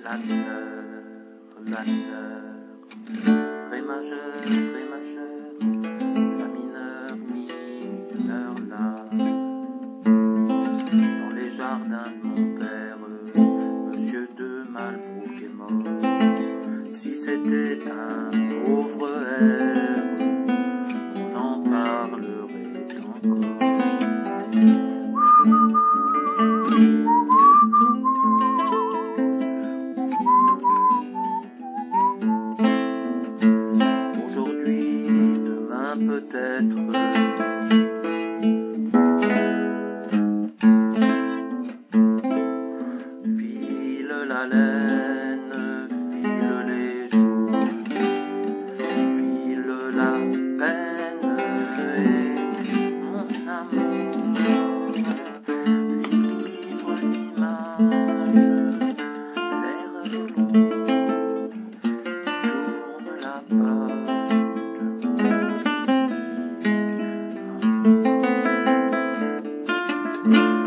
la mineure, ré majeur, la mineure, mi mineur là. Dans les jardins de mon père, Monsieur de Malbrouck est mort. Si c'était un pauvre air, on en parlerait encore. Aujourd'hui, demain peut-être, file la laine, file les jours, file la peine et mon amour, livre l'image, l'air gelon, tourne la page de mon unique amour.